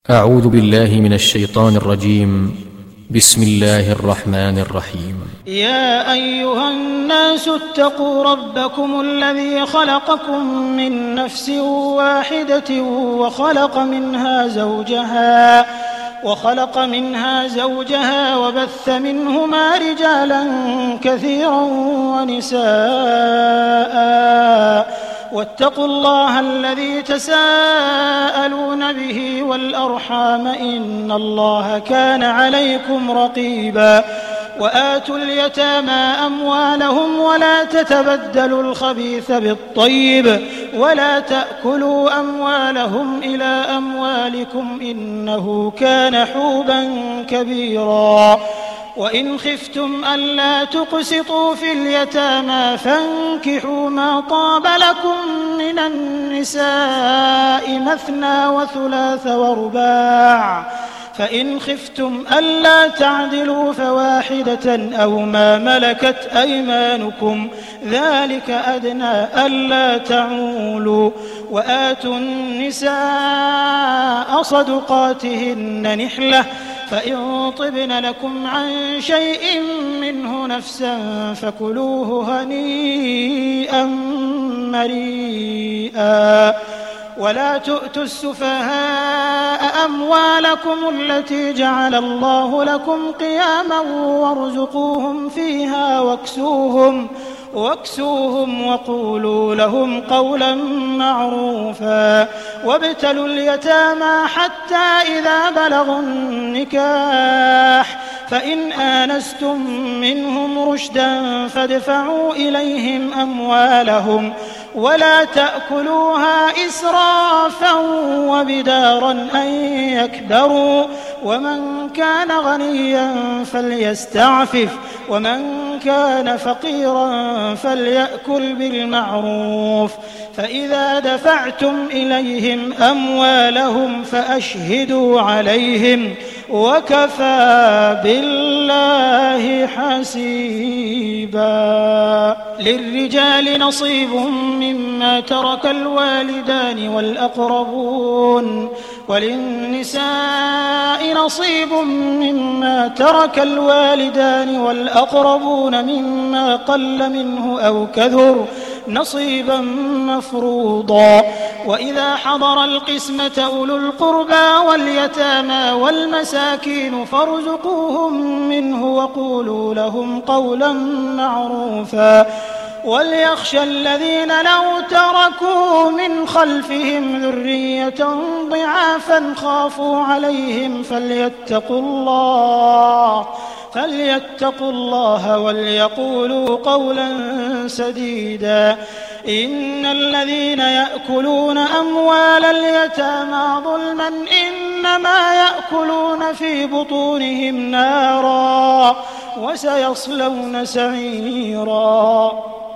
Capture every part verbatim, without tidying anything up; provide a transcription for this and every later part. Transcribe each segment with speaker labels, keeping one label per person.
Speaker 1: أعوذ بالله من الشيطان الرجيم. بسم الله الرحمن الرحيم.
Speaker 2: يا أيها الناس اتقوا ربكم الذي خلقكم من نفس واحدة وخلق منها زوجها وخلق منها زوجها وبث منهما رجالا كثيرا ونساء واتقوا الله الذي تساءلون به والأرحام إن الله كان عليكم رقيبا وآتوا اليتامى أموالهم ولا تتبدلوا الخبيث بالطيب ولا تأكلوا أموالهم إلى أموالكم إنه كان حوبا كبيرا وإن خفتم ألا تقسطوا في اليتامى فانكحوا ما طاب لكم من النساء مثنى وثلاث ورباع فإن خفتم ألا تعدلوا فواحدة أو ما ملكت أيمانكم ذلك أدنى ألا تعولوا وآتوا النساء صدقاتهن نحلة فإن طبن لكم عن شيء منه نفسا فكلوه هنيئا مريئا ولا تؤتوا السفهاء أموالكم التي جعل الله لكم قياما وارزقوهم فيها واكسوهم واكسوهم وقولوا لهم قولا معروفا وابتلوا اليتامى حتى إذا بلغوا النكاح فإن آنستم منهم رشدا فادفعوا إليهم أموالهم ولا تأكلوها إسرافا وبدارا أن يكبروا ومن كان غنيا فليستعفف ومن كان فقيرا فليأكل بالمعروف فإذا دفعتم إليهم أموالهم فأشهدوا عليهم وكفى بالله حسيبا للرجال نصيب مما ترك الوالدان والأقربون وللنساء نصيب مما ترك الوالدان والأقربون مما قل منه أو كثر نصيبا مفروضا وإذا حضر القسمة أولو القربى واليتامى والمساكين فارزقوهم منه وقولوا لهم قولا معروفا وليخشى الذين لو تركوا من خلفهم ذرية ضعافا خافوا عليهم فليتقوا الله فليتقوا الله وليقولوا قولا سديدا إن الذين يأكلون أموال اليتامى ظلما إنما يأكلون في بطونهم نارا وسيصلون سعيرا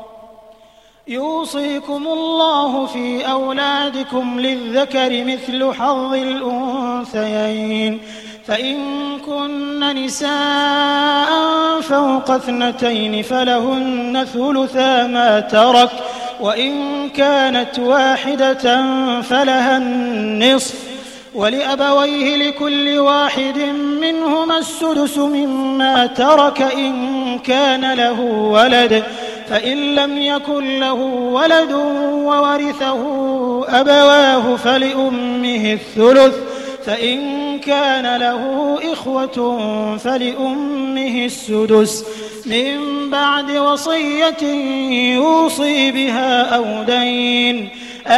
Speaker 2: يوصيكم الله في أولادكم للذكر مثل حظ الأنثيين فإن كن نساء فوق اثنتين فلهن ثلثا ما ترك وإن كانت واحدة فلها النصف ولأبويه لكل واحد منهما السدس مما ترك إن كان له ولد فإن لم يكن له ولد وورثه أبواه فلأمه الثلث فإن كان له إخوة فلأمه السدس من بعد وصية يوصي بها أو دين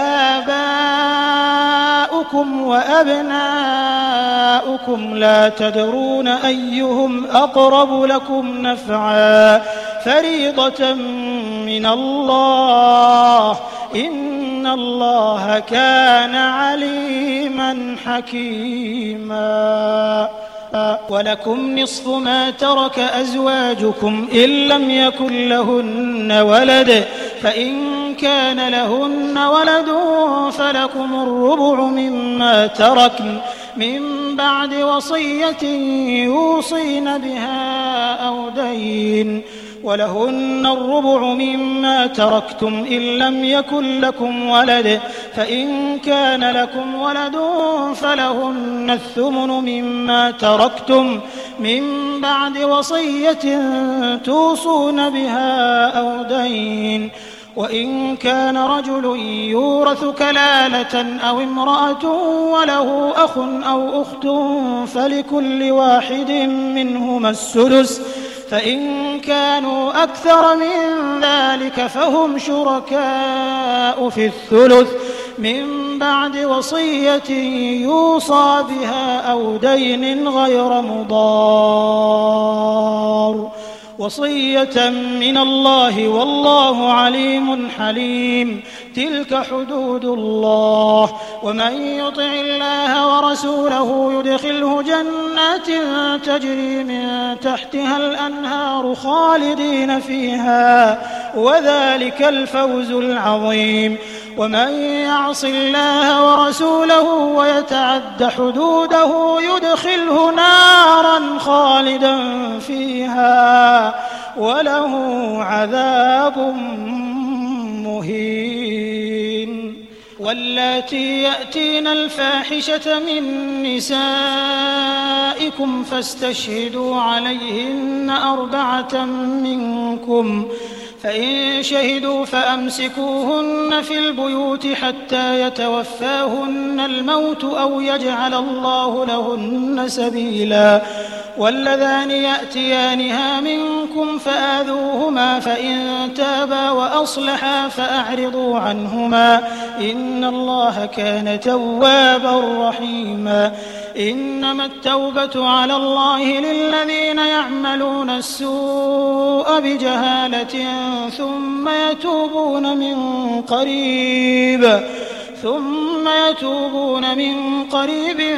Speaker 2: آباؤكم وأبناؤكم لا تدرون أيهم أقرب لكم نفعا فريضة من الله إن الله كان عليما حكيما ولكم نصف ما ترك أزواجكم إن لم يكن لهن ولد فإن كان لهن ولد فلكم الربع مما تركن من بعد وصية يوصين بها أو دين ولهن الربع مما تركتم إن لم يكن لكم ولد فإن كان لكم ولد فلهن الثمن مما تركتم من بعد وصية توصون بها أو دين وإن كان رجل يورث كلالة أو امرأة وله أخ أو أخت فلكل واحد منهما السدس فإن كانوا أكثر من ذلك فهم شركاء في الثلث من بعد وصية يوصى بها أو دين غير مضار وصية من الله والله عليم حليم. تلك حدود الله ومن يطع الله ورسوله يدخله جنات تجري من تحتها الأنهار خالدين فيها وذلك الفوز العظيم. ومن يعص الله ورسوله ويتعد حدوده يدخله نارا خالدا فيها وله عذاب مهين. واللاتي يأتين الفاحشة من نسائكم فاستشهدوا عليهن أربعة منكم فإن شهدوا فأمسكوهن في البيوت حتى يتوفاهن الموت أو يجعل الله لهن سبيلا. واللذان يأتيانها منكم فآذوهما فإن تابا وأصلحا فأعرضوا عنهما إن الله كان توابا رحيما. إنما التوبة على الله للذين يعملون السوء بجهالة ثم يتوبون من قريب ثم يتوبون من قريب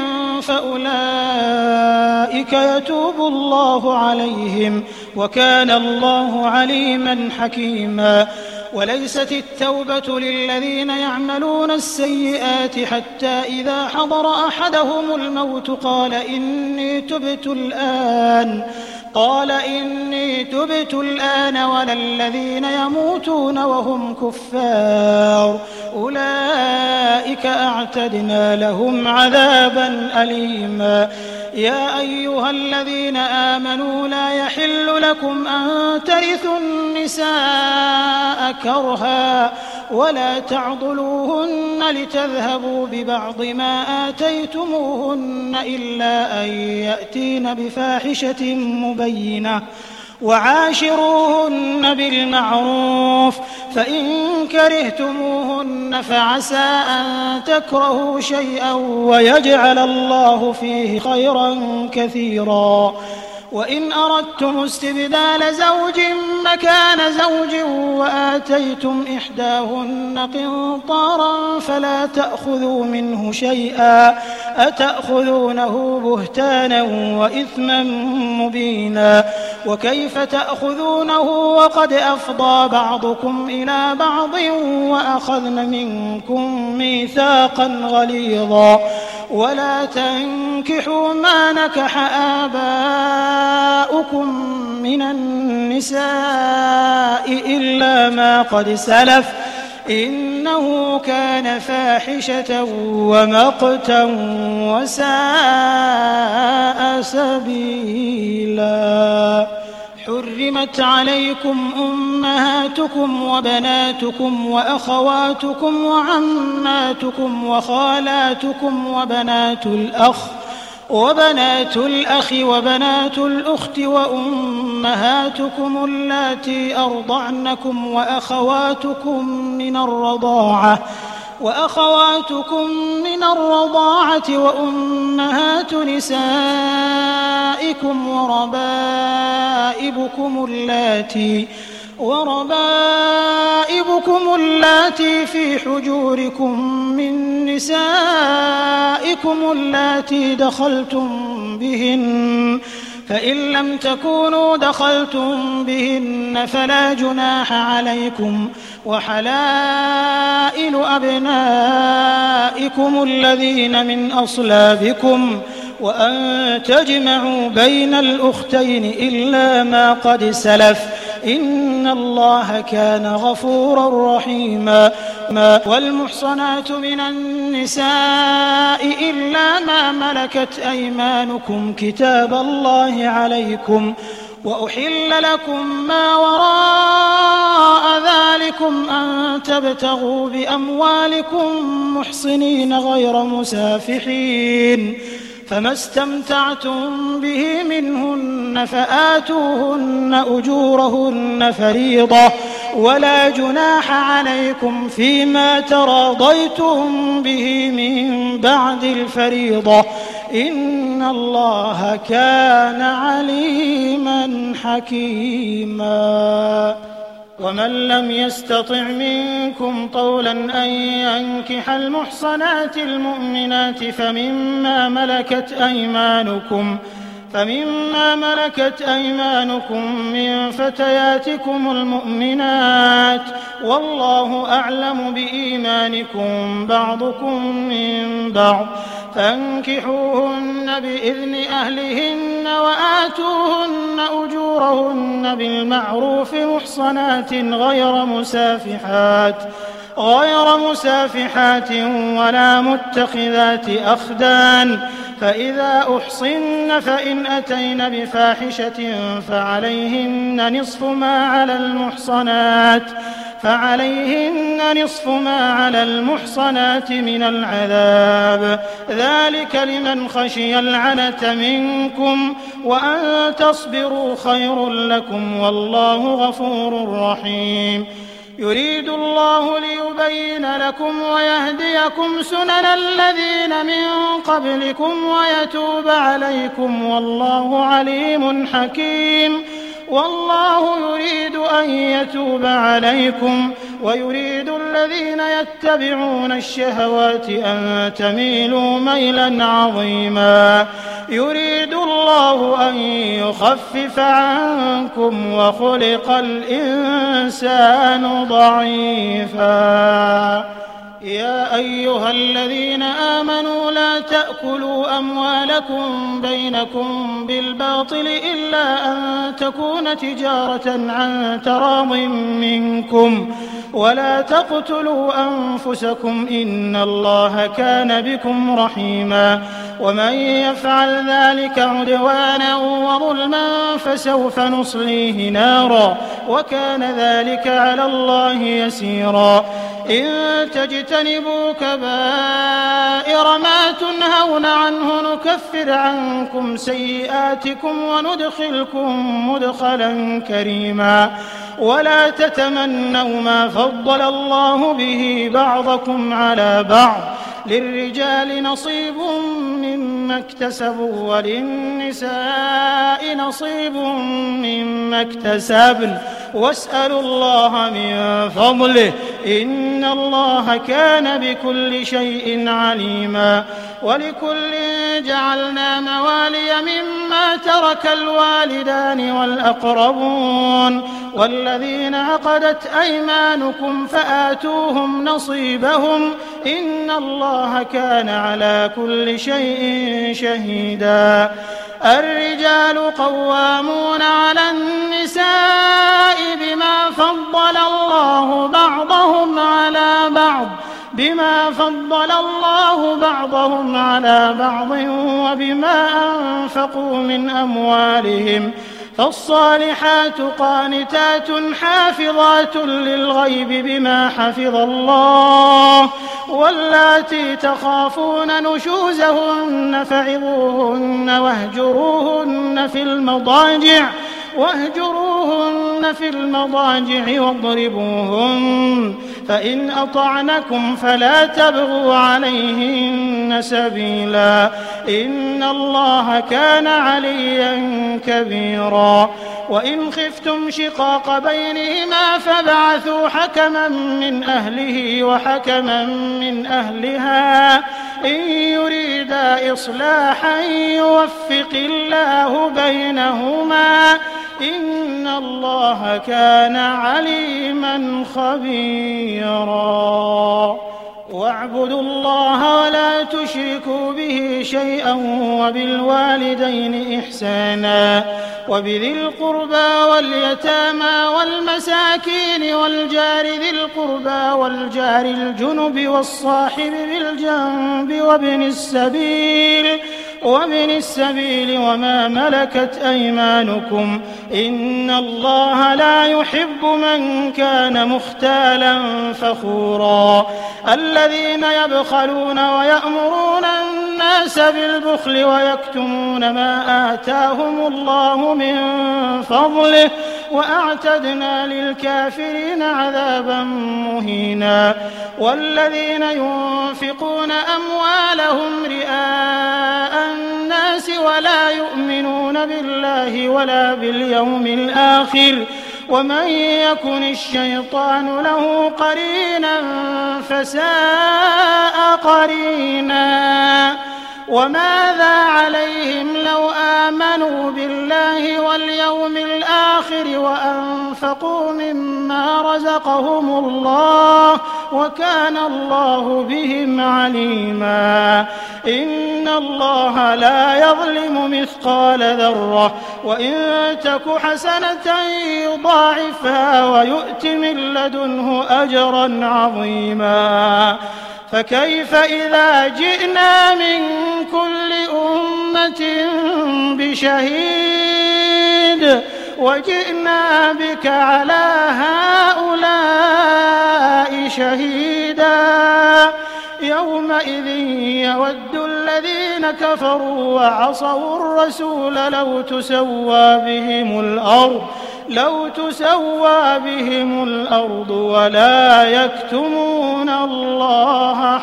Speaker 2: فأولئك يتوب الله عليهم وكان الله عليما حكيما. وليست التوبة للذين يعملون السيئات حتى إذا حضر أحدهم الموت قال إني تبت الآن قال إني تبت الآن ولا الذين يموتون وهم كفار أولئك أعتدنا لهم عذابا أليما. يا أيها الذين آمنوا لا يحل لكم أن ترثوا النساء كرها ولا تعضلوهن لتذهبوا ببعض ما آتيتموهن إلا أن يأتين بفاحشة مبينة وعاشروهن بالمعروف فإن كرهتموهن فعسى أن تكرهوا شيئا ويجعل الله فيه خيرا كثيرا. وإن أردتم استبدال زوج مكان زوج وآتيتم إحداهن قنطارا فلا تأخذوا منه شيئا أتأخذونه بهتانا وإثما مبينا. وكيف تأخذونه وقد أفضى بعضكم إلى بعض وأخذن منكم ميثاقا غليظا. ولا تنكحوا ما نكح آباؤكم من النساء إلا ما قد سلف إنه كان فاحشة ومقتا وساء سبيلا. حرمت عليكم أمهاتكم وبناتكم وأخواتكم وعماتكم وخالاتكم وبنات الأخ وبنات الأخ وبنات الأخت وأمهاتكم اللاتي أرضعنكم وأخواتكم من الرضاعة وأخواتكم من الرضاعة وأمهات نسائكم وربائبكم اللاتي وربائبكم اللاتي في حجوركم من نسائكم اللاتي دخلتم بهن فإن لم تكونوا دخلتم بهن فلا جناح عليكم وحلائل أبنائكم الذين من أصلابكم وأن تجمعوا بين الأختين إلا ما قد سلف إن الله كان غفورا رحيما. والمحصنات من النساء إلا ما ملكت أيمانكم كتاب الله عليكم، وأحل لكم ما وراء ذلكم أن تبتغوا بأموالكم محصنين غير مسافحين، فما استمتعتم به منهن فآتوهن أجورهن فريضة، ولا جناح عليكم فيما تراضيتم به من بعد الفريضة، إن الله كان عليما حكيما. ومن لم يستطع منكم طولا أن ينكح المحصنات المؤمنات فمما ملكت أيمانكم فمما ملكت أيمانكم من فتياتكم المؤمنات، والله أعلم بإيمانكم بعضكم من بعض، فانكحوهن بإذن أهلهن وآتوهن أجورهن بالمعروف محصنات غير مسافحات غير مسافحات ولا متخذات أخدان، فإذا أحصن فإن أتين بفاحشة فعليهن نصف ما على المحصنات فعليهن نصف ما على المحصنات من العذاب، ذلك لمن خشي العنة منكم، وأن تصبروا خير لكم، والله غفور رحيم. يريد الله ليبين لكم ويهديكم سنن الذين من قبلكم ويتوب عليكم، والله عليم حكيم. والله يريد أن يتوب عليكم ويريد الذين يتبعون الشهوات أن تميلوا ميلا عظيما. يريد الله أن يخفف عنكم وخلق الإنسان ضعيفا. يا أيها الذين آمنوا لا تأكلوا أموالكم بينكم بالباطل إلا أن تكون تجارة عن تراض منكم، ولا تقتلوا أنفسكم إن الله كان بكم رحيما. ومن يفعل ذلك عدوانا وظلما فسوف نصليه نارا، وكان ذلك على الله يسيرا. إن تجتنبوا كبائر ما تنهون عنه نكفر عنكم سيئاتكم وندخلكم مدخلا كريما. ولا تتمنوا ما فضل الله به بعضكم على بعض، للرجال نصيب مما اكتسبوا وللنساء نصيب مما اكتسبن، واسألوا الله من فضله إن الله كان بكل شيء عليما. ولكل جعلنا موالي مما ترك الوالدان والأقربون والذين عقدت أيمانكم فآتوهم نصيبهم إن الله كان على كل شيء شهيدا. الرجال قوامون على النساء بما فضل الله بعضهم على بعض بما فضل الله بعضهم على بعض وبما أنفقوا من أموالهم، فالصالحات قانتات حافظات للغيب بما حفظ الله، واللاتي تخافون نشوزهن فعظوهن واهجروهن في المضاجع واهجروهن في المضاجع واضربوهن، فإن أطعنكم فلا تبغوا عليهن سبيلا إن الله كان عليا كبيرا. وإن خفتم شقاق بينهما فابعثوا حكما من أهله وحكما من أهلها إن يريدا إصلاحا يوفق الله بينهما إن الله كان عليما خبيرا. واعبدوا الله ولا تشركوا به شيئا وبالوالدين إحسانا وبذي القربى واليتامى والمساكين والجار ذي القربى والجار الجنب والصاحب بالجنب وابن السبيل وابن السبيل وما ملكت أيمانكم إن الله لا يحب من كان مختالا فخورا الذين يبخلون ويأمرون الناس بالبخل ويكتمون ما آتاهم الله من فضله وأعتدنا للكافرين عذابا مهينا والذين ينفقون أموالهم رئاء الناس ولا يؤمنون بالله ولا باليوم الآخر ومن يكن الشيطان له قرينا فساء قرينا وماذا عليهم لو آمنوا بالله واليوم الآخر وأنفقوا مما رزقهم الله وكان الله بهم عليما إن الله لا يظلم مثقال ذرة وإن تك حسنة يضاعفها ويؤت من لدنه أجرا عظيما فكيف إذا جئنا من كل أمة بشهيد وجئنا بك على هؤلاء شهيدا يومئذ يود الذين كفروا وعصوا الرسول لو تسوى بهم الأرض لو تسوى بهم الأرض ولا يكتمون الله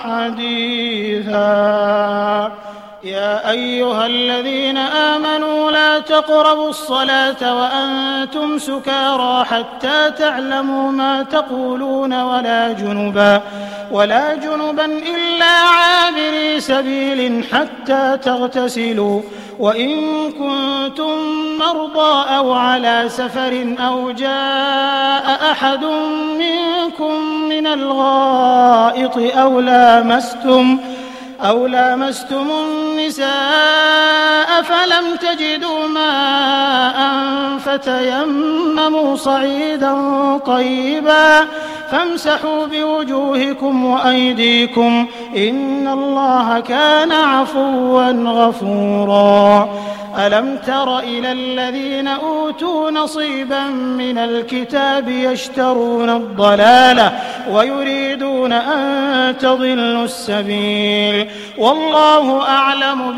Speaker 2: حديثا يا أيها الذين آمنوا لا تقربوا الصلاة وأنتم سكارى حتى تعلموا ما تقولون ولا جنبا ولا جنبا إلا عابري سبيل حتى تغتسلوا وإن كنتم مرضى أو على سفر أو جاء أحد منكم من الغائط أو لامستم أو لامستم النساء فلم تجدوا ماء فتيمموا صعيدا طيبا فامسحوا بوجوهكم وأيديكم إن الله كان عفوا غفورا ألم تر إلى الذين أوتوا نصيبا من الكتاب يشترون الضلالة ويريدون أن تضلوا السبيل والله أعلم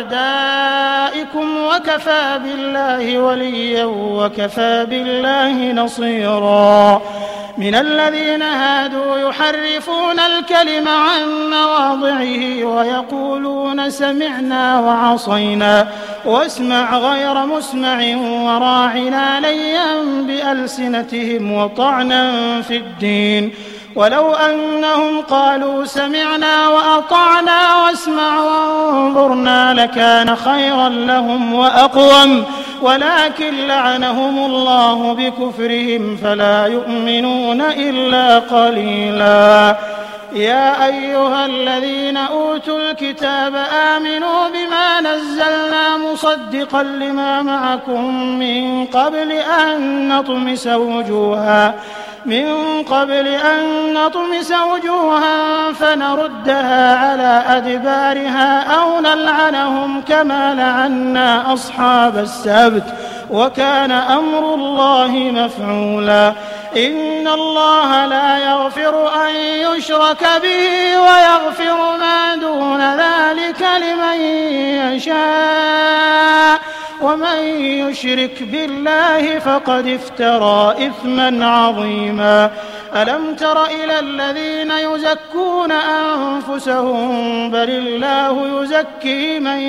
Speaker 2: بأعدائكم وكفى بالله وليا وكفى بالله نصيرا من الذين هادوا يحرفون الكلم عن مواضعه ويقولون سمعنا وعصينا واسمع غير مسمع وراعنا ليا بألسنتهم وطعنا في الدين ولو أنهم قالوا سمعنا وأطعنا واسمع وانظرنا لكان خيرا لهم وأقوم ولكن لعنهم الله بكفرهم فلا يؤمنون إلا قليلا يا أيها الذين أوتوا الكتاب آمنوا بما نزلنا مصدقا لما معكم من قبل أن نطمس وجوها من قبل أن نطمس وجوها فنردها على أدبارها أو نلعنهم كما لعنا أصحاب السبت وكان أمر الله مفعولا إن الله لا يغفر أن يشرك به ويغفر ما دون ذلك لمن يشاء ومن يشرك بالله فقد افترى إثما عظيما ألم تر إلى الذين يزكون أنفسهم بل الله يزكي من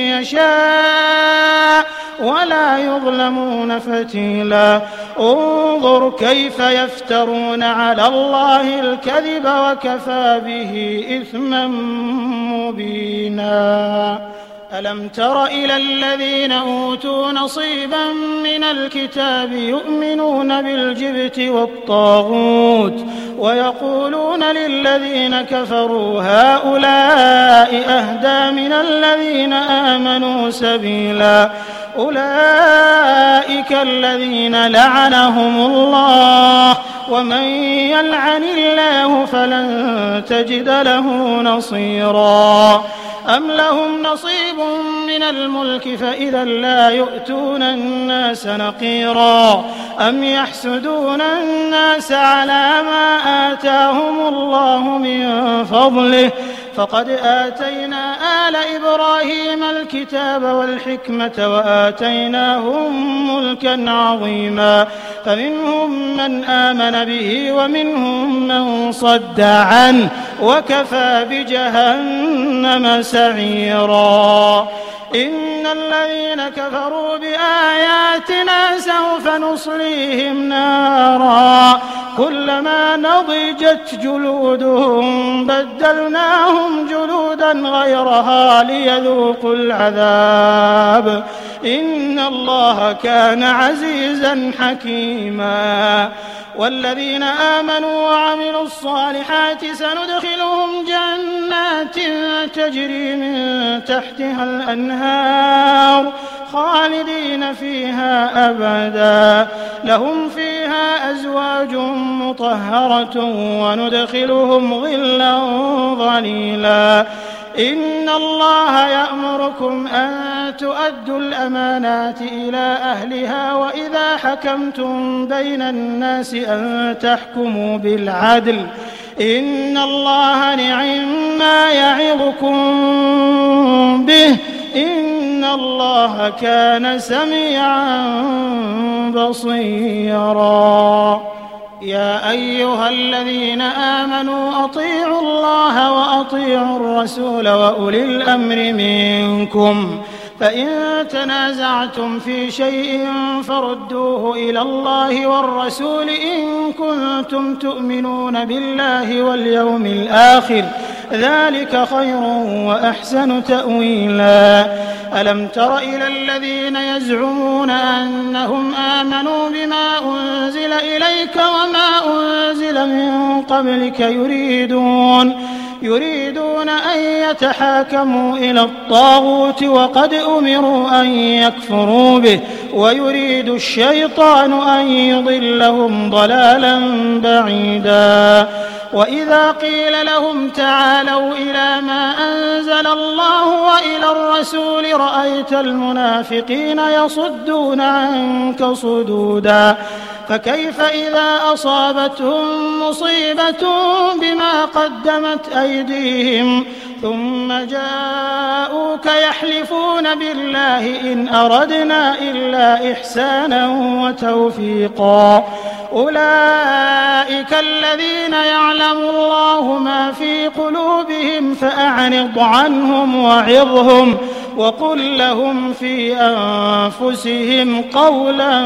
Speaker 2: يشاء ولا يظلمون فتيلا انظر كيف يفترون على الله الكذب وكفى به إثما مبينا ألم تر إلى الذين أوتوا نصيبا من الكتاب يؤمنون بالجبت والطاغوت ويقولون للذين كفروا هؤلاء أهدى من الذين آمنوا سبيلا أولئك الذين لعنهم الله ومن يلعن الله فلن تجد له نصيرا أم لهم نصيب من الملك فإذا لا يؤتون الناس نقيرا أم يحسدون الناس على ما آتاهم الله من فضله فقد آتينا آل إبراهيم الكتاب والحكمة وآتيناهم ملكا عظيما فمنهم من آمن به ومنهم من صد عنه وكفى بجهنم سعيرا إن الذين كفروا بآياتنا سوف نصليهم نارا كلما نضجت جلودهم بدلناهم جلودا غيرها ليذوقوا العذاب إن الله كان عزيزا حكيما والذين آمنوا وعملوا الصالحات سندخلهم جنات تجري من تحتها الأنهار خالدين فيها أبدا لهم فيها أزواج مطهرة وندخلهم ظلا ظليلا إن الله يأمركم أن تؤدوا الأمانات إلى أهلها وإذا حكمتم بين الناس أن تحكموا بالعدل إن الله نعما يعظكم به إن الله كان سميعا بصيرا يا أيها الذين آمنوا أطيعوا الله وأطيعوا الرسول وأولي الأمر منكم فإن تنازعتم في شيء فردوه إلى الله والرسول إن كنتم تؤمنون بالله واليوم الآخر ذلك خير وأحسن تأويلا ألم تر إلى الذين يزعمون أنهم آمنوا بما أنزل إليك وما أنزل من قبلك يريدون يريدون أن يتحاكموا إلى الطاغوت وقد أمروا أن يكفروا به ويريد الشيطان أن يضلهم ضلالا بعيدا وإذا قيل لهم تعالوا إلى ما أنزل الله وإلى الرسول رأيت المنافقين يصدون عنك صدودا فكيف إذا أصابتهم مصيبة بما قدمت أيديهم ثم جاءوك يحلفون بالله إن أردنا إلا إحسانا وتوفيقا أولئك الذين يعلم الله ما في قلوبهم فأعرض عنهم وعظهم وقل لهم في أنفسهم قولا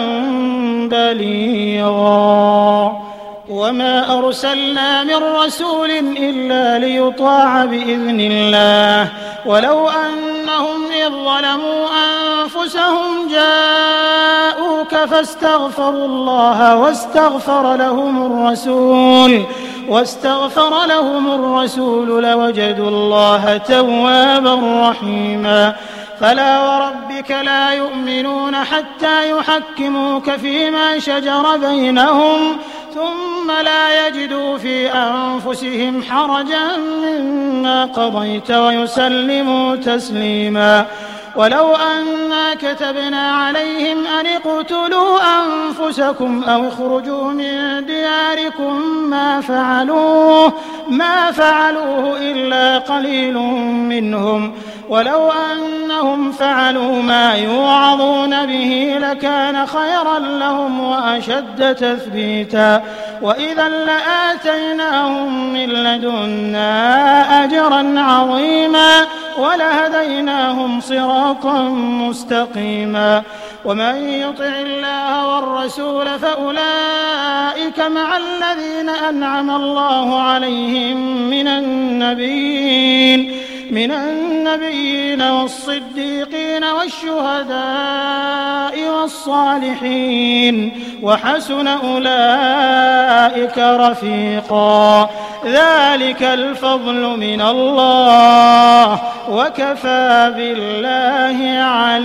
Speaker 2: بليغا وما أرسلنا من رسول إلا ليطاع بإذن الله ولو أنهم إذ ظلموا أنفسهم جاءوك فاستغفروا الله واستغفر لهم الرسول واستغفر لهم الرسول لوجدوا الله توابا رحيما فلا وربك لا يؤمنون حتى يحكموك فيما شجر بينهم ثم لا يجدوا في أنفسهم حرجا مما قضيت ويسلموا تسليما ولو أنا كتبنا عليهم أن اقتلوا أنفسكم أو اخرجوا من دياركم ما فعلوه ما فعلوه إلا قليل منهم ولو أنهم فعلوا ما يوعظون به لكان خيرا لهم وأشد تثبيتا وإذا لآتيناهم من لدنا أجرا عظيما ولهديناهم صراطا مستقيما ومن يطع الله والرسول فأولئك مع الذين أنعم الله عليهم من النبيين من النبيين والصديقين والشهداء والصالحين وحسن أولئك رفيقا ذلك الفضل من الله وكفى بالله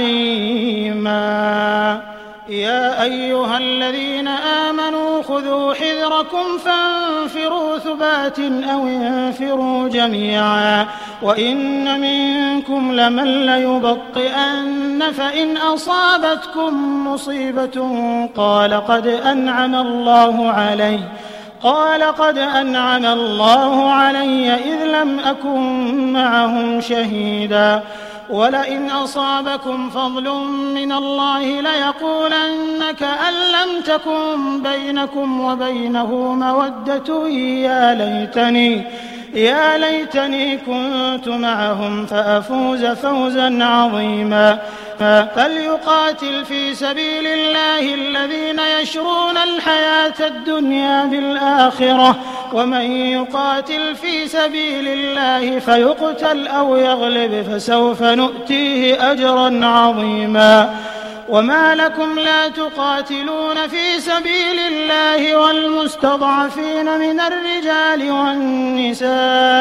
Speaker 2: عليما يا أيها الذين آمنوا خذوا حذركم فانفروا ثبات أو انفروا جميعا وإن منكم لمن ليبطئن فإن أصابتكم مصيبة قال قد أنعم الله علي قال قد أنعم الله علي إذ لم أكن معهم شهيدا ولئن أصابكم فضل من الله ليقولن كأن لم تكن بينكم وبينه مودة يا ليتني يا ليتني كنت معهم فأفوز فوزا عظيما فليقاتل في سبيل الله الذين يشرون الحياة الدنيا بالآخرة ومن يقاتل في سبيل الله فيقتل أو يغلب فسوف نؤتيه أجرا عظيما وما لكم لا تقاتلون في سبيل الله والمستضعفين من الرجال والنساء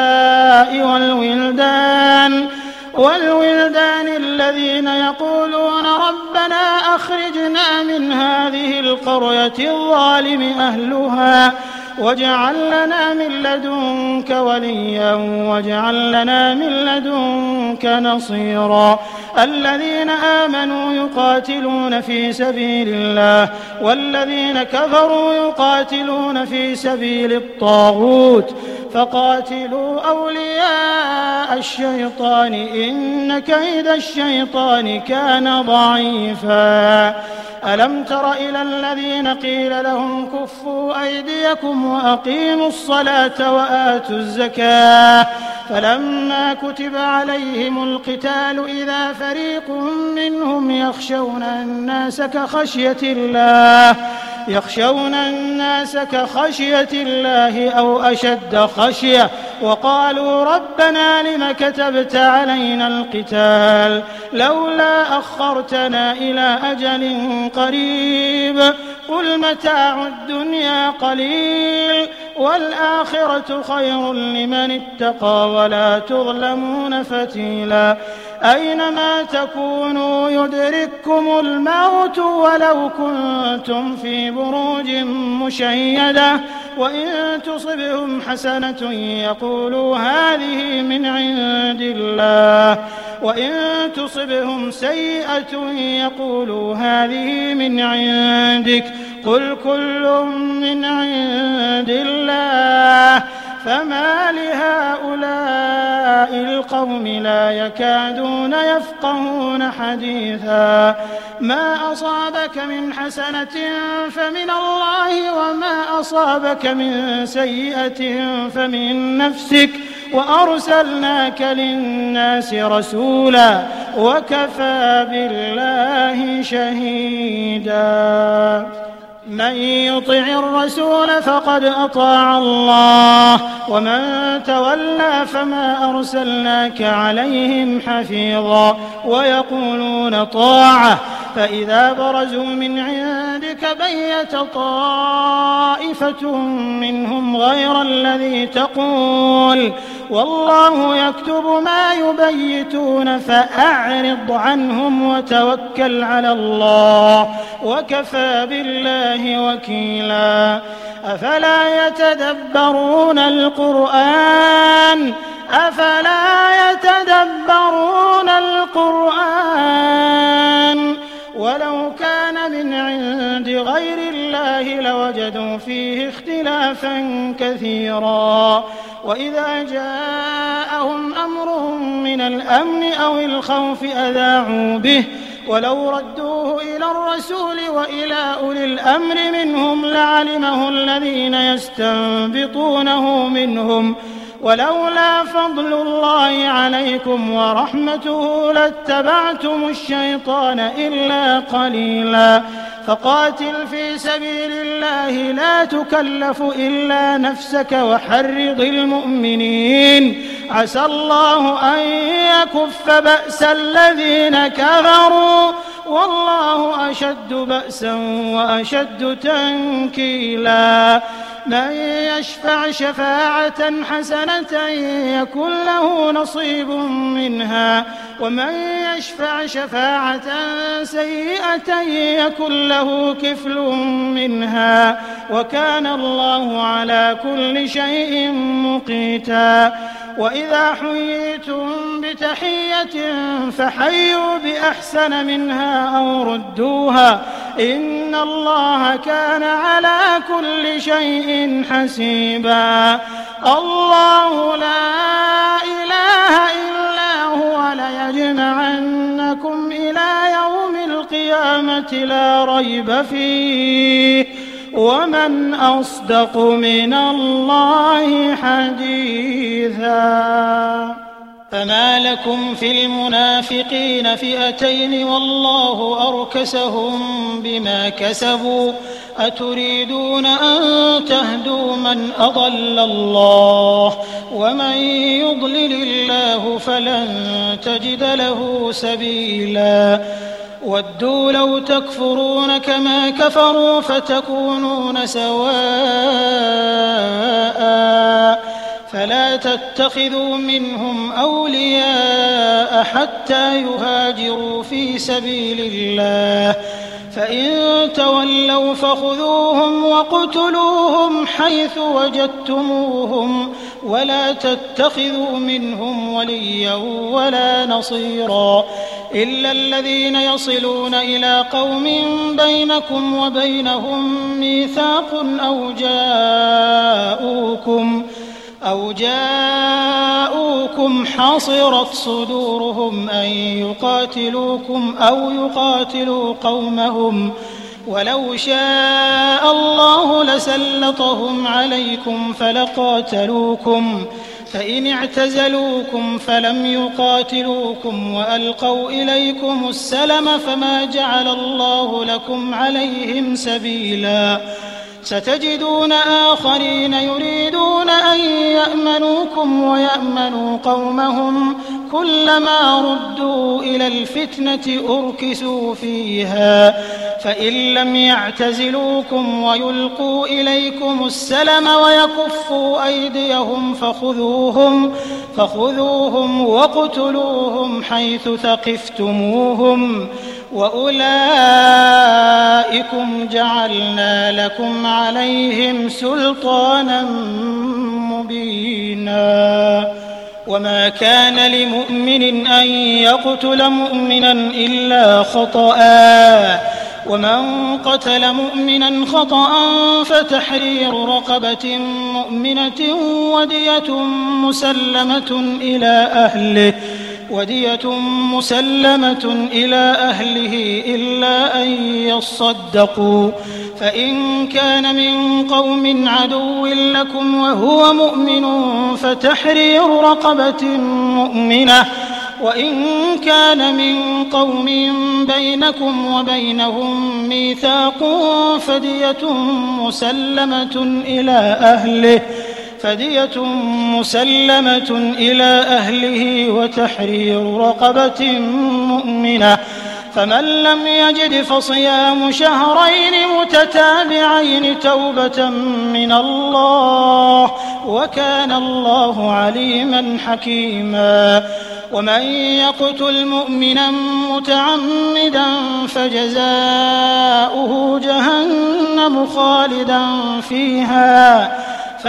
Speaker 2: والولدان والولدان الذين يقولون ربنا أخرجنا من هذه القرية الظالم أهلها واجعل لنا من لدنك وليا واجعل لنا من لدنك نصيرا الذين آمنوا يقاتلون في سبيل الله والذين كفروا يقاتلون في سبيل الطاغوت فقاتلوا أولياء الشيطان إن كيد الشيطان كان ضعيفا ألم تر إلى الذين قيل لهم كفوا أيديكم وأقيموا الصلاة وآتوا الزكاة فلما كتب عليهم القتال إذا فريق منهم يخشون الناس كخشية الله يخشون الناس كخشية الله أو أشد خشية وقالوا ربنا لم كتبت علينا القتال لولا أخرتنا إلى أجل قريب قل متاع الدنيا قليل والآخرة خير لمن اتقى ولا تظلمون فتيلا أينما تكونوا يدرككم الموت ولو كنتم في بروج مشيدة وإن تصبهم حسنة يقولوا هذه من عند الله وإن تصبهم سيئة يقولوا هذه من عندك قل كل من عند الله فما لهؤلاء القوم لا يكادون يفقهون حديثا ما أصابك من حسنة فمن الله وما أصابك من سيئة فمن نفسك وأرسلناك للناس رسولا وكفى بالله شهيدا من يطع الرسول فقد أطاع الله ومن تولى فما أرسلناك عليهم حفيظا ويقولون طاعة فإذا برزوا من عندك بيت طائفة منهم غير الذي تقول والله يكتب ما يبيتون فأعرض عنهم وتوكل على الله وكفى بالله وكيلا أفلا يتدبرون القرآن أفلا يتدبرون القرآن ولو كان من عند غير الله لوجدوا فيه اختلافا كثيرا وإذا جاءهم أمر من الأمن أو الخوف أذاعوا به ولو ردوه إلى الرسول وإلى أولي الأمر منهم لعلمه الذين يستنبطونه منهم ولولا فضل الله عليكم ورحمته لاتبعتم الشيطان إلا قليلا فقاتل في سبيل الله لا تكلف إلا نفسك وحرض المؤمنين عسى الله أن يكف بأس الذين كفروا والله أشد بأسا وأشد تنكيلا من يشفع شفاعة حسنة يكن له نصيب منها ومن يشفع شفاعة سيئة يكن له كفل منها وكان الله على كل شيء مقيتا وإذا حييتم بتحية فحيوا بأحسن منها أو ردوها إن الله كان على كل شيء حسيبا الله لا إله إلا هو ليجمعنكم إلى يوم القيامة لا ريب فيه ومن أصدق من الله حديثا فما لكم في المنافقين فئتين والله أركسهم بما كسبوا أتريدون أن تهدوا من أضل الله ومن يضلل الله فلن تجد له سبيلا ودوا لو تكفرون كما كفروا فتكونون سواء فلا تتخذوا منهم أولياء حتى يهاجروا في سبيل الله فإن تولوا فخذوهم وقتلوهم حيث وجدتموهم ولا تتخذوا منهم وليا ولا نصيرا إلا الذين يصلون إلى قوم بينكم وبينهم ميثاق أو جاءوكم أو جاءوكم حصرت صدورهم أن يقاتلوكم أو يقاتلوا قومهم ولو شاء الله لسلطهم عليكم فلقاتلوكم فإن اعتزلوكم فلم يقاتلوكم وألقوا إليكم السلم فما جعل الله لكم عليهم سبيلا ستجدون آخرين يريدون أن يأمنوكم ويأمنوا قومهم كلما ردوا إلى الفتنة أركسوا فيها فإن لم يعتزلوكم ويلقوا إليكم السلم ويكفوا أيديهم فخذوهم فخذوهم وقتلوهم حيث ثقفتموهم وأولئكم جعلنا لكم عليهم سلطانا مبينا وما كان لمؤمن أن يقتل مؤمنا إلا خطأ ومن قتل مؤمنا خطأ فتحرير رقبة مؤمنة ودية مسلمة إلى أهله ودية مسلمة إلى أهله إلا أن يصدقوا فإن كان من قوم عدو لكم وهو مؤمن فتحرير رقبة مؤمنة وإن كان من قوم بينكم وبينهم ميثاق فدية مسلمة إلى أهله فدية مسلمة إلى أهله وتحرير رقبة مؤمنة فمن لم يجد فصيام شهرين متتابعين توبة من الله وكان الله عليما حكيما ومن يقتل مؤمنا متعمدا فجزاؤه جهنم خالدا فيها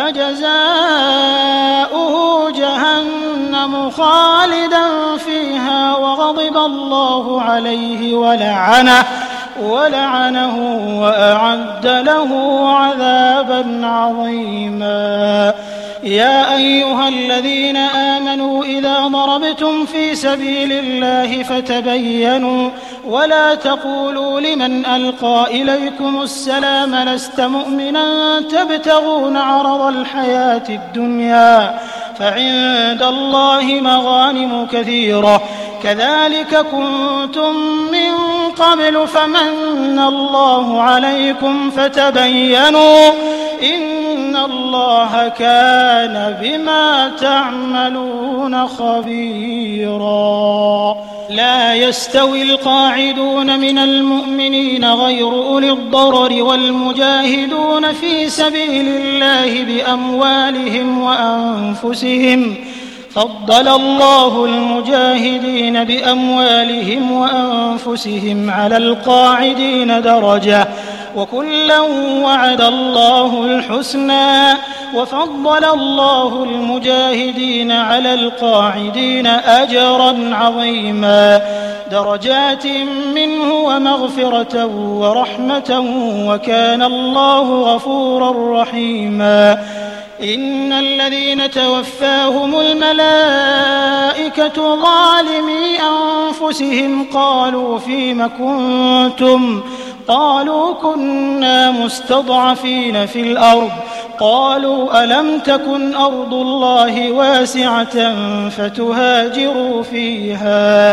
Speaker 2: فجزاؤه جهنم خالدا فيها وغضب الله عليه ولعنه ولعنه وأعد له عذابا عظيما يا أيها الذين آمنوا إذا ضربتم في سبيل الله فتبينوا ولا تقولوا لمن ألقى إليكم السلام لست مؤمنا تبتغون عرض الحياة الدنيا فعند الله مغانم كثيرة كذلك كنتم من قبل فمن الله عليكم فتبينوا إن الله كان بما تعملون خبيرا. لا يستوي القاعدون من المؤمنين غير أولي الضرر والمجاهدون في سبيل الله بأموالهم وأنفسهم. فضل الله المجاهدين بأموالهم وأنفسهم على القاعدين درجة، وكلا وعد الله الحسنى، وفضل الله المجاهدين على القاعدين أجرا عظيما، درجات منه ومغفرة ورحمة، وكان الله غفورا رحيما. إن الذين توفاهم الملائكة ظالمي أنفسهم قالوا فيم كنتم؟ قالوا كنا مستضعفين في الأرض. قالوا ألم تكن أرض الله واسعة فتهاجروا فيها؟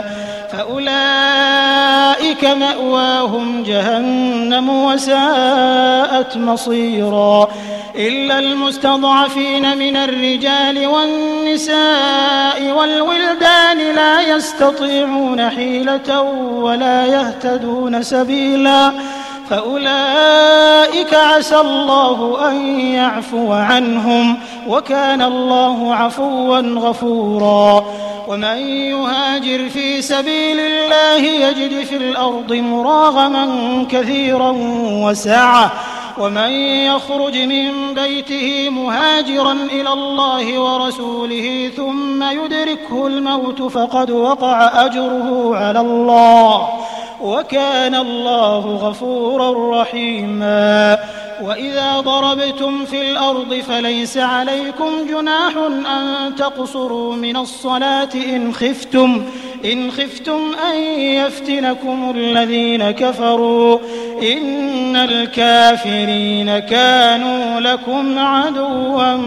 Speaker 2: فأولئك مأواهم جهنم وساءت مصيرا. إلا المستضعفين من الرجال والنساء والولدان لا يستطيعون حيلة ولا يهتدون سبيلا، فأولئك عسى الله أن يعفو عنهم، وكان الله عفوا غفورا. ومن يهاجر في سبيل الله يجد في الأرض مراغما كثيرا وسعة، ومن يخرج من بيته مهاجرا إلى الله ورسوله ثم يدركه الموت فقد وقع أجره على الله، وكان الله غفورا رحيما. وإذا ضربتم في الأرض فليس عليكم جناح أن تقصروا من الصلاة إن خفتم إن خفتم أن يفتنكم الذين كفروا، إن الكافرين كانوا لكم عدوا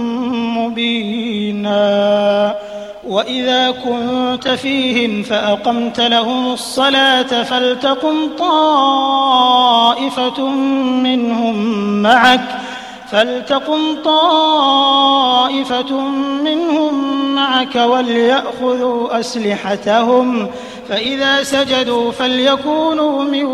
Speaker 2: مبينا. وإذا كنت فيهم فأقمت لهم الصلاة فلتقم طائفة منهم معك فلتقم طائفة منهم معك وليأخذوا أسلحتهم، فإذا سجدوا فليكونوا من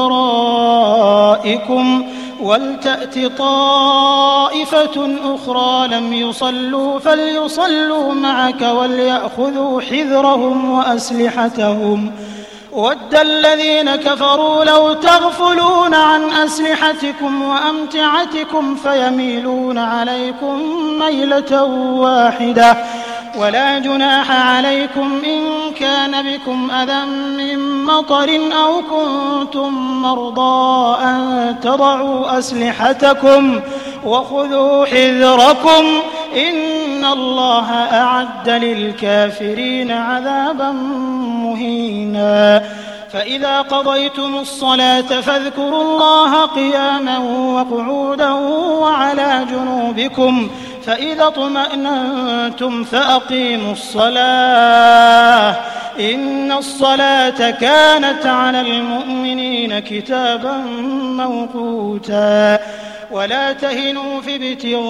Speaker 2: ورائكم ولتأت طائفة أخرى لم يصلوا فليصلوا معك وليأخذوا حذرهم وأسلحتهم. ود الذين كفروا لو تغفلون عن أسلحتكم وأمتعتكم فيميلون عليكم ميلة واحدة، ولا جناح عليكم إن كان بكم أذى من مطر أو كنتم مرضى أن تضعوا أسلحتكم وخذوا حذركم، إن الله أعد للكافرين عذابا مهينا. فإذا قضيتم الصلاة فاذكروا الله قياما وقعودا وعلى جنوبكم، فإذا اطمأننتم فأقيموا الصلاة، إن الصلاة كانت على المؤمنين كتابا موقوتا. ولا تهنوا في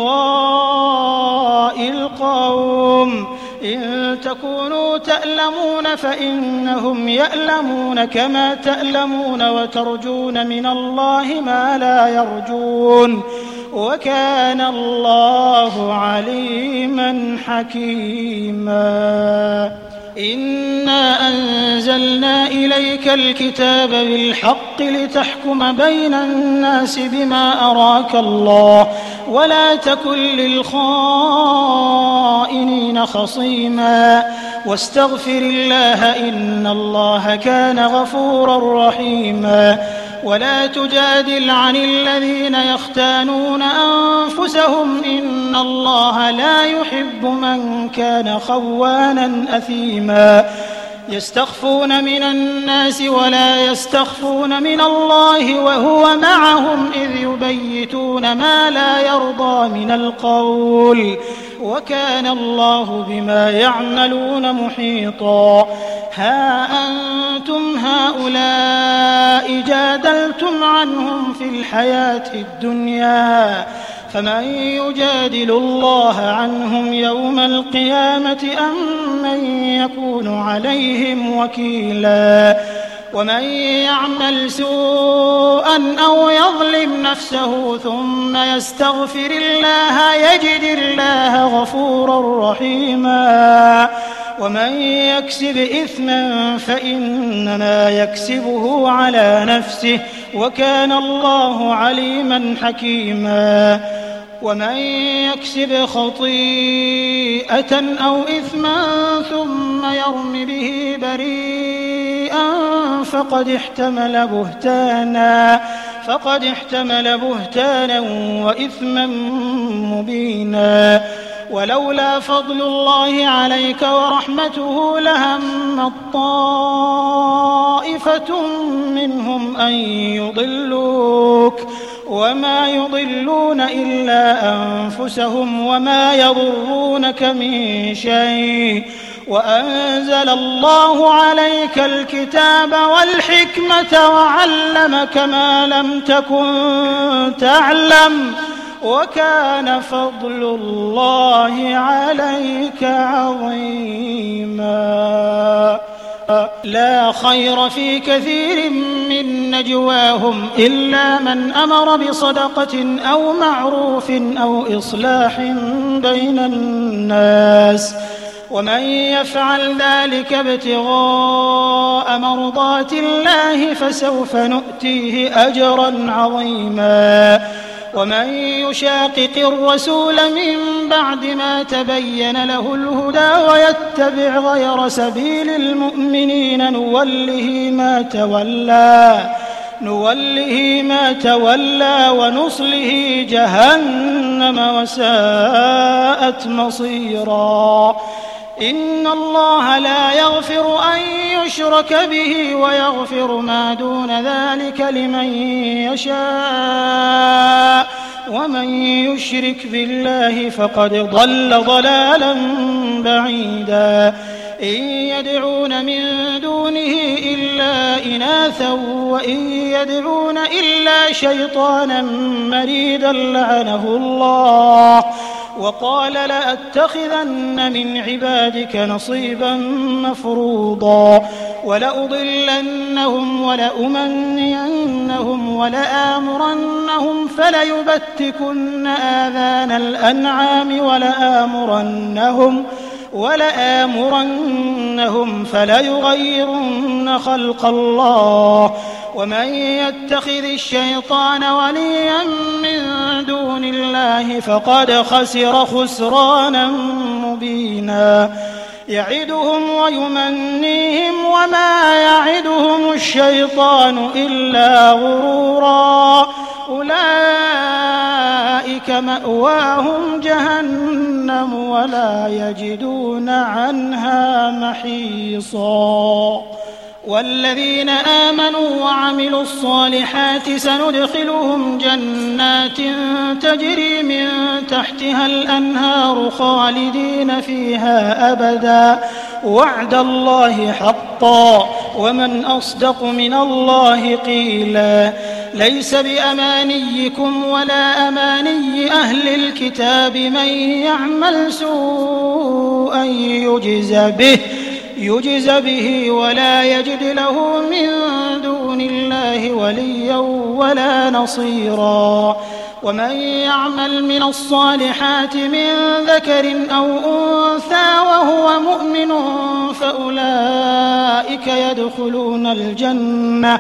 Speaker 2: ابتغاء القوم، إن تكونوا تألمون فإنهم يألمون كما تألمون وترجون من الله ما لا يرجون، وكان الله عليما حكيما. إنا أنزلنا إليك الكتاب بالحق لتحكم بين الناس بما أراك الله، ولا تكن للخائنين خصيما، واستغفر الله إن الله كان غفورا رحيما. ولا تجادل عن الذين يختانون أنفسهم، إن الله لا يحب من كان خوانا أثيما. يستخفون من الناس ولا يستخفون من الله وهو معهم إذ يبيتون ما لا يرضى من القول، وكان الله بما يعملون محيطا. ها أنتم هؤلاء جادلتم عنهم في الحياة الدنيا، فمن يجادل الله عنهم يوم القيامة أم من يكون عليهم وكيلا ومن يعمل سوءا أو يظلم نفسه ثم يستغفر الله يجد الله غفورا رحيما ومن يكسب إثما فإنما يكسبه على نفسه وكان الله عليما حكيما ومن يكسب خطيئة أو إثما ثم يرم به بريئا فقد احتمل بهتانا فقد احتمل بهتانا وإثما مبينا ولولا فضل الله عليك ورحمته لهم طائفة منهم أن يضلوك وما يضلون إلا أنفسهم وما يضرونك من شيء وأنزل الله عليك الكتاب والحكمة وعلمك ما لم تكن تعلم وكان فضل الله عليك عظيما لا خير في كثير من نجواهم إلا من أمر بصدقة أو معروف أو إصلاح بين الناس ومن يفعل ذلك ابتغاء مرضات الله فسوف نؤتيه أجرا عظيما ومن يشاقق الرسول من بعد ما تبين له الهدى ويتبع غير سبيل المؤمنين نوله ما تولى نوله ما تولى ونصله جهنم وساءت مصيرا إن الله لا يغفر أن يشرك به ويغفر ما دون ذلك لمن يشاء ومن يشرك بالله فقد ضل ضلالا بعيدا إن يدعون من دونه إلا إناثا وإن يدعون إلا شيطانا مريدا لعنه الله وقال لأتخذن من عبادك نصيبا مفروضا ولأضلنهم ولأمنينهم ولآمرنهم فليبتكن آذان الأنعام ولآمرنهم ولآمرنهم فليغيرن خلق الله ومن يتخذ الشيطان وليا من دون الله فقد خسر خسرانا مبينا يعدهم ويمنيهم وما يعدهم الشيطان إلا غرورا أولئك مأواهم جهنم ولا يجدون عنها محيصا والذين آمنوا وعملوا الصالحات سندخلهم جنات تجري من تحتها الأنهار خالدين فيها أبدا وعد الله حقا ومن أصدق من الله قيلا ليس بأمانيكم ولا أماني أهل الكتاب من يعمل سوءا يجز به يجز به ولا يجد له من دون الله وليا ولا نصيرا ومن يعمل من الصالحات من ذكر أو أنثى وهو مؤمن فأولئك يدخلون الجنة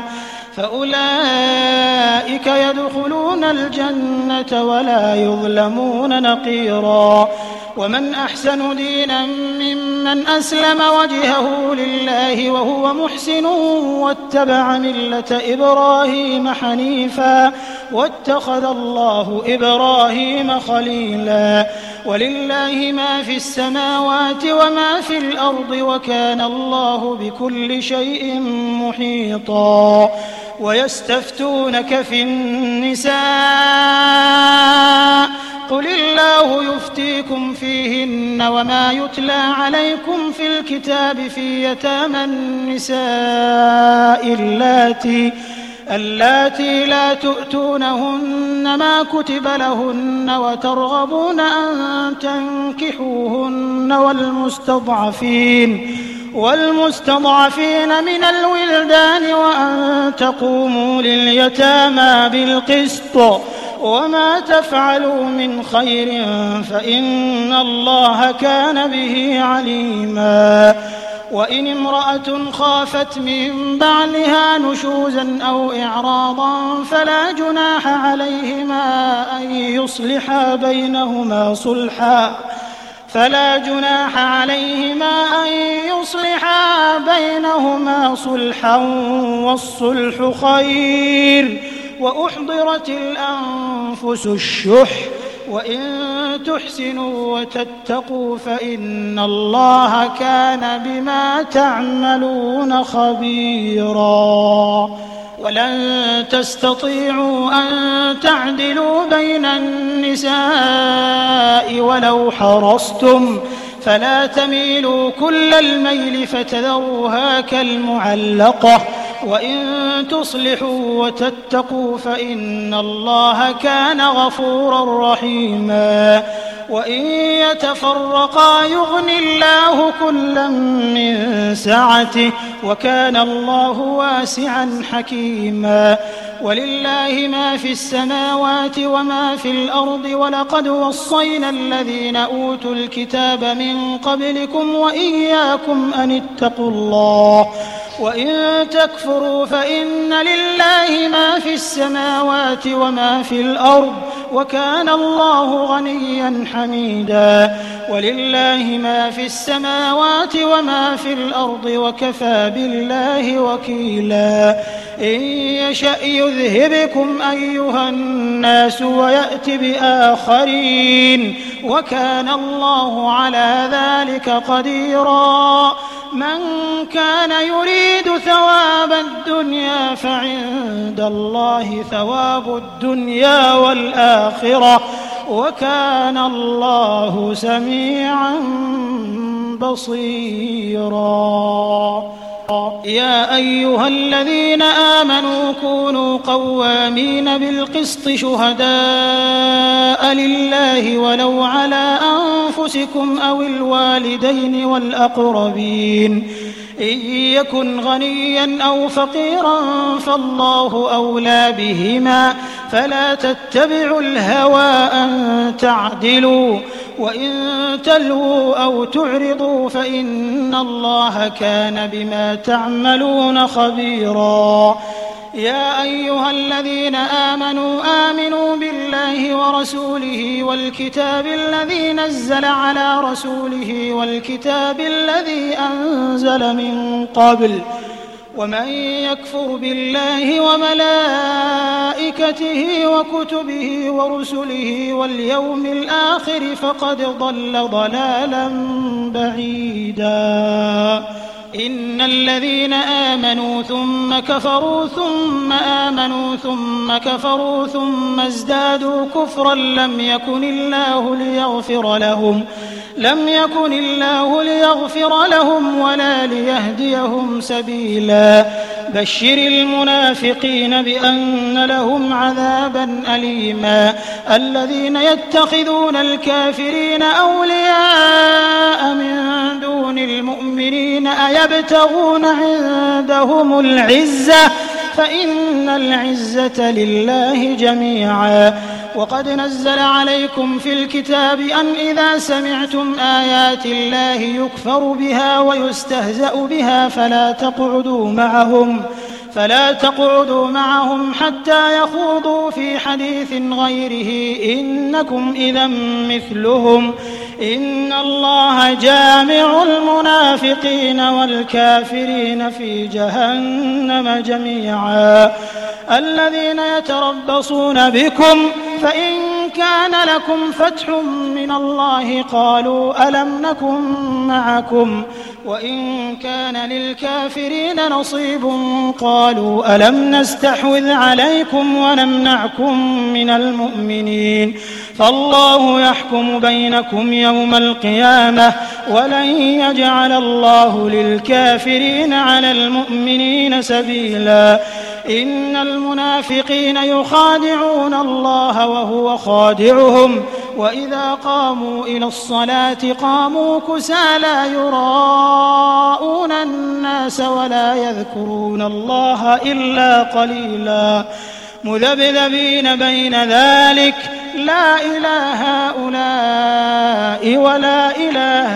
Speaker 2: فأولئك يدخلون الجنة ولا يظلمون نقيرا ومن أحسن دينا ممن أسلم وجهه لله وهو محسن واتبع ملة إبراهيم حنيفا واتخذ الله إبراهيم خليلا ولله ما في السماوات وما في الأرض وكان الله بكل شيء محيطا ويستفتونك في النساء قل الله يفتيكم فيهن وما يتلى عليكم في الكتاب في يتامى النساء اللاتي اللاتي لا تؤتونهن ما كتب لهن وترغبون أن تنكحوهن والمستضعفين والمستضعفين من الولدان وأن تقوموا لليتامى بالقسط وما تفعلوا من خير فإن الله كان به عليما وإن امرأة خافت من بعلها نشوزا أو إعراضا فلا جناح عليهما أن يصلحا بينهما صلحا فلا جناح عليهما أن يصلحا بينهما صلحا والصلح خير وأحضرت الأنفس الشح وإن تحسنوا وتتقوا فإن الله كان بما تعملون خبيرا ولن تستطيعوا أن تعدلوا بين النساء ولو حرصتم فلا تميلوا كل الميل فتذروها كالمعلقة وإن تصلحوا وتتقوا فإن الله كان غفورا رحيما وإن يتفرقا يغن الله كلا من سعته وكان الله واسعا حكيما ولله ما في السماوات وما في الأرض ولقد وصينا الذين أوتوا الكتاب من قبلكم وإياكم أن اتقوا الله وإن تكفروا فإن لله ما في السماوات وما في الأرض وكان الله غنيا حميدا ولله ما في السماوات وما في الأرض وكفى بالله وكيلا إن يشأ يذهبكم أيها الناس ويأت بآخرين وكان الله على ذلك قديرا من كان يريد ثواب الدنيا فعند الله ثواب الدنيا والآخرة وكان الله سميعا بصيرا يا أيها الذين آمنوا كونوا قوامين بالقسط شهداء لله ولو على أنفسكم أو الوالدين والأقربين إن يكن غنيا أو فقيرا فالله أولى بهما فلا تتبعوا الهوى أن تعدلوا وإن تلووا أو تعرضوا فإن الله كان بما تعملون خبيرا يا أيها الذين آمنوا آمنوا بالله ورسوله والكتاب الذي نزل على رسوله والكتاب الذي أنزل من قبل ومن يكفر بالله وملائكته وكتبه ورسله واليوم الآخر فقد ضل ضلالا بعيدا إن الذين آمنوا ثم كفروا ثم آمنوا ثم كفروا ثم ازدادوا كفرا لم يكن الله ليغفر لهم لم يكن الله ليغفر لهم ولا ليهديهم سبيلا بشر المنافقين بأن لهم عذابا أليما الذين يتخذون الكافرين أولياء من دون المؤمنين أيبتغون عندهم العزة فإن العزة لله جميعا وقد نزل عليكم في الكتاب أن إذا سمعتم آيات الله يكفر بها ويستهزأ بها فلا تقعدوا معهم فلا تقعدوا معهم حتى يخوضوا في حديث غيره إنكم إذا مثلهم إن الله جامع المنافقين والكافرين في جهنم جميعا الذين يتربصون بكم فإن كان لكم فتح من الله قالوا ألم نكن معكم وإن كان للكافرين نصيب قالوا ألم نستحوذ عليكم ونمنعكم من المؤمنين فالله يحكم بينكم يوم القيامة ولن يجعل الله للكافرين على المؤمنين سبيلا إن المنافقين يخادعون الله وهو خادعهم وإذا قاموا إلى الصلاة قاموا كسالى يراءون الناس ولا يذكرون الله إلا قليلا مذبذبين بين ذلك لا إله هؤلاء ولا إله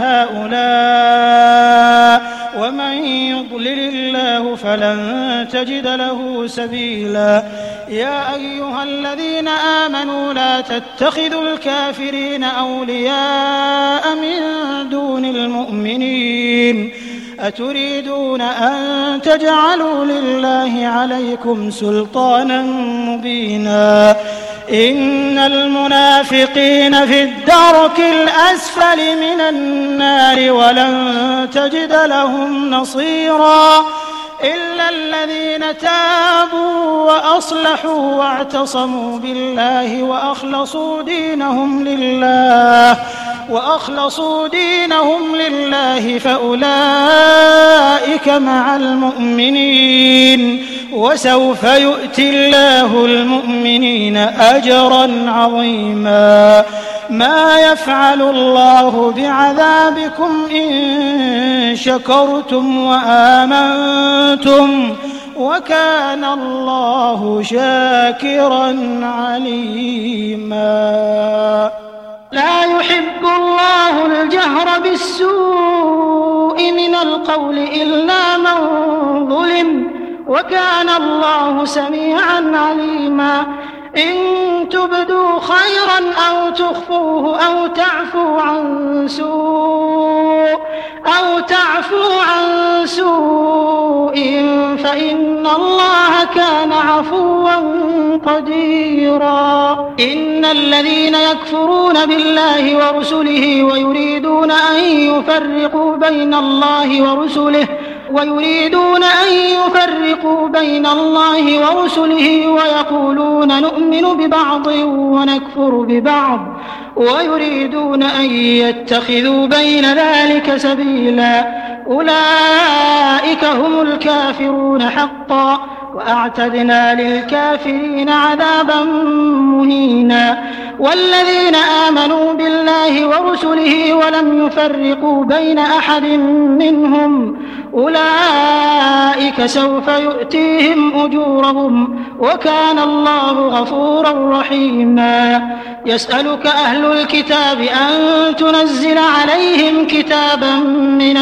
Speaker 2: هؤلاء ومن يضلل الله فلن تجد له سبيلا يا أيها الذين آمنوا لا تتخذوا الكافرين أولياء من دون المؤمنين أتريدون أن تجعلوا لله عليكم سلطانا مبينا إن المنافقين في الدرك الأسفل من النار ولن تجد لهم نصيرا إلا الذين تابوا وأصلحوا واعتصموا بالله وأخلصوا دينهم لله وأخلصوا دينهم لله فأولئك مع المؤمنين وسوف يؤتي الله المؤمنين أجرا عظيما ما يفعل الله بعذابكم إن شكرتم وآمنتم وكان الله شاكرا عليما لا يحب الله الجهر بالسوء من القول إلا من ظلم وكان الله سميعا عليما إن تبدوا خيرا أو تخفوه أو تعفو عن سوء أو تعفو عن سوء فإن الله كان عفوا قديرا إن الذين يكفرون بالله ورسله ويريدون أن يفرقوا بين الله ورسله ويريدون أن يفرقوا بين الله ورسله ويقولون نؤمن ببعض ونكفر ببعض ويريدون أن يتخذوا بين ذلك سبيلا أولئك هم الكافرون حقا وأعتدنا للكافرين عذابا مهينا والذين آمنوا بالله ورسله ولم يفرقوا بين أحد منهم أولئك سوف يؤتيهم أجورهم وكان الله غفورا رحيما يسألك أهل الكتاب أن تنزل عليهم كتابا من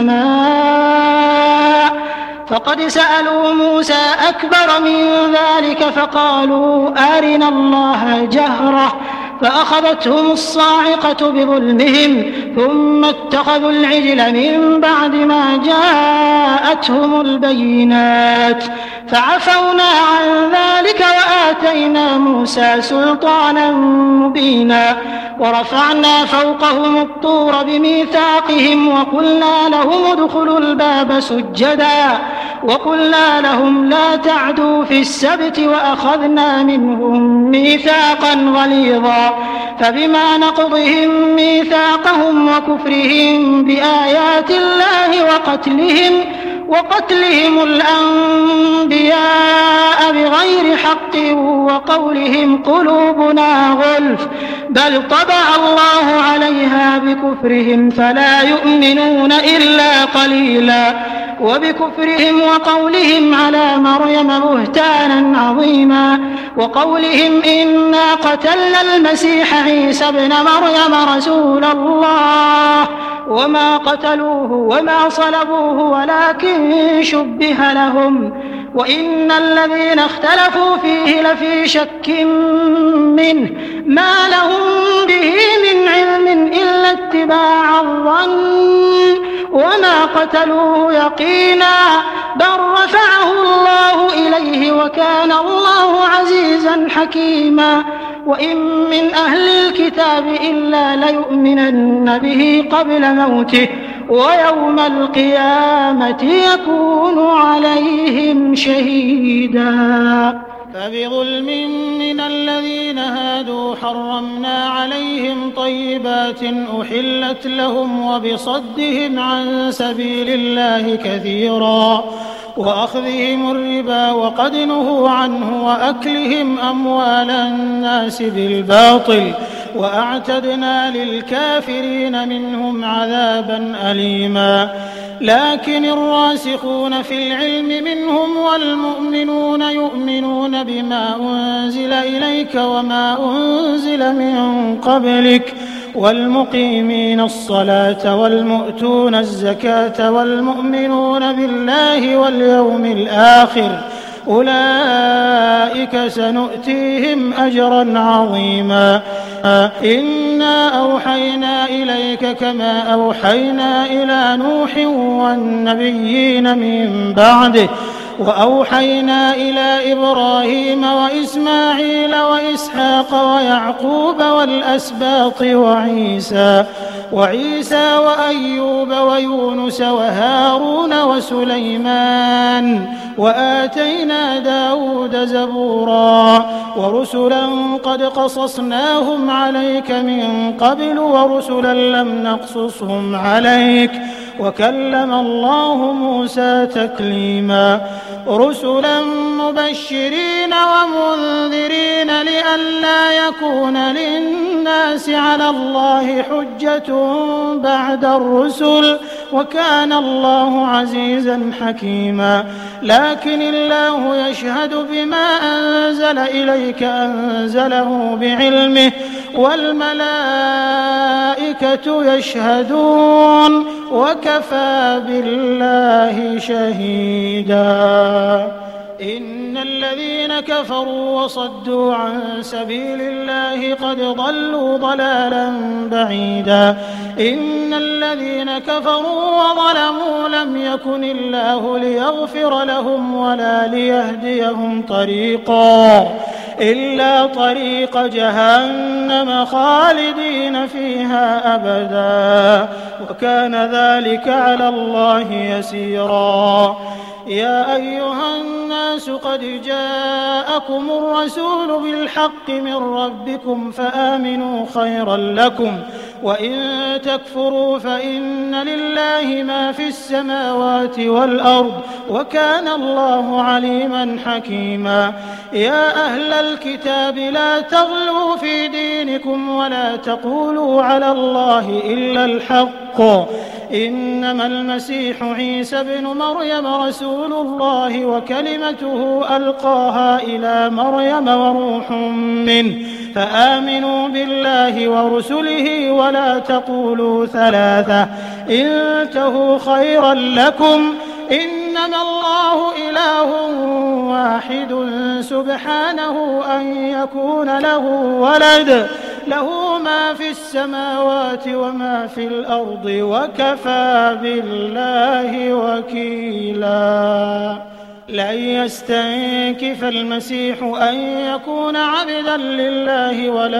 Speaker 2: السماء فقد سألوا موسى أكبر من ذلك فقالوا أرنا الله جهرة فأخذتهم الصاعقة بظلمهم ثم اتخذوا العجل من بعد ما جاءتهم البينات فعفونا عن ذلك وآتينا موسى سلطانا مبينا ورفعنا فوقهم الطور بميثاقهم وقلنا لهم ادخلوا الباب سجدا وقلنا لهم لا تعدوا في السبت وأخذنا منهم ميثاقا غليظا فبما نقضهم ميثاقهم وكفرهم بآيات الله وقتلهم وقتلهم الأنبياء بغير حق وقولهم قلوبنا غلف بل طبع الله عليها بكفرهم فلا يؤمنون إلا قليلا وبكفرهم وقولهم على مريم بهتانا عظيما وقولهم إنا قتلنا المسيح عيسى ابن مريم رسول الله وما قتلوه وما صلبوه ولكن شبه لهم وإن الذين اختلفوا فيه لفي شك منه ما لهم به من علم إلا اتباع الظن وما قتلوه يقينا بل رفعه الله إليه وكان الله عزيزا حكيما وإن من أهل الكتاب إلا ليؤمنن به قبل موته ويوم القيامة يكون عليهم شهيدا فبظلم من الذين هادوا حرمنا عليهم طيبات أحلت لهم وبصدهم عن سبيل الله كثيرا وأخذهم الربا وقد نهوا عنه وأكلهم أموال الناس بالباطل وأعتدنا للكافرين منهم عذابا أليما. لكن الراسخون في العلم منهم والمؤمنون يؤمنون بما أنزل إليك وما أنزل من قبلك والمقيمين الصلاة والمؤتون الزكاة والمؤمنون بالله واليوم الآخر أولئك سنؤتيهم أجرا عظيما. إنا أوحينا إليك كما أوحينا إلى نوح والنبيين من بعده وأوحينا إلى إبراهيم وإسماعيل وإسحاق ويعقوب والأسباط وعيسى وعيسى وأيوب ويونس وهارون وسليمان وآتينا داود زبورا ورسلا قد قصصناهم عليك من قبل ورسلا لم نقصصهم عليك وكلم الله موسى تكليما. رسلا مبشرين ومنذرين لئلا يكون للناس على الله حجة بعد الرسل وكان الله عزيزا حكيما. لكن الله يشهد بما أنزل إليك أنزله بعلمه والملائكة يشهدون وكفى بالله شهيدا. إن الذين كفروا وصدوا عن سبيل الله قد ضلوا ضلالا بعيدا. إن الذين كفروا وظلموا لم يكن الله ليغفر لهم ولا ليهديهم طريقا إلا طريق جهنم خالدين فيها أبدا وكان ذلك على الله يسيرا. يا أيها الناس قد جاءكم الرسول بالحق من ربكم فآمنوا خيرا لكم وإن تكفروا فإن لله ما في السماوات والأرض وكان الله عليما حكيما. يا أهل الكتاب لا تغلوا في دينكم ولا تقولوا على الله إلا الحق إنما المسيح عيسى بن مريم رسول الله وكلمته ألقاها إلى مريم وروح منه فآمنوا بالله ورسله ولا تقولوا ثلاثة انتهوا خيرا لكم إنما الله إله واحد سبحانه أن يكون له ولد له ما في السماوات وما في الأرض وكفى بالله وكيلا. لن يستنكف المسيح أن يكون عبدا لله ولا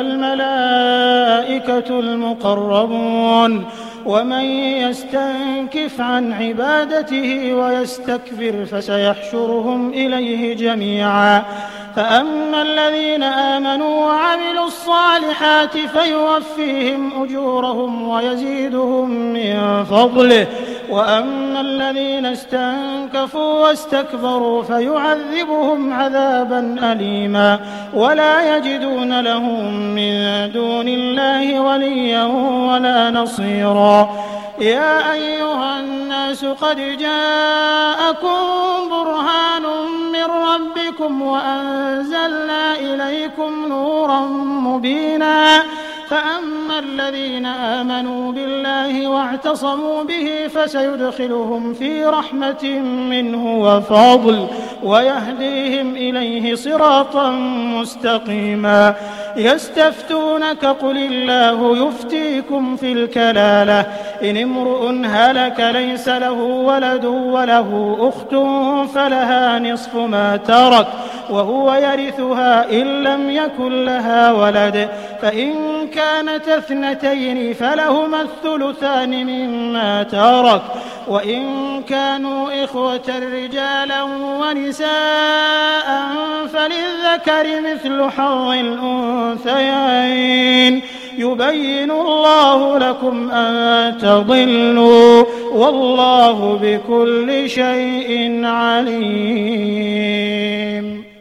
Speaker 2: الملائكة المقربون ومن يستنكف عن عبادته ويستكبر فسيحشرهم إليه جميعا. فأما الذين آمنوا وعملوا الصالحات فيوفيهم أجورهم ويزيدهم من فضله وأما الذين استنكفوا واستكبروا فيعذبهم عذابا أليما ولا يجدون لهم من دون الله وليا ولا نصيرا. يا أيها الناس قد جاءكم برهان من ربكم وأنزلنا إليكم نورا مبينا فأما الذين آمنوا بالله واعتصموا به فسيدخلهم في رحمة منه وفضل ويهديهم إليه صراطا مستقيما. يستفتونك قل الله يفتيكم في الكلالة إن امرؤ هلك ليس له ولد وله أخت فلها نصف ما ترك وهو يرثها إن لم يكن لها ولد فإن كانت اثنتين فلهما الثلثان مما ترك وإن كانوا إخوة رجالا ونساء فللذكر للذكر مثل حظ الأنثيين يبين الله لكم أن تضلوا والله بكل شيء عليم.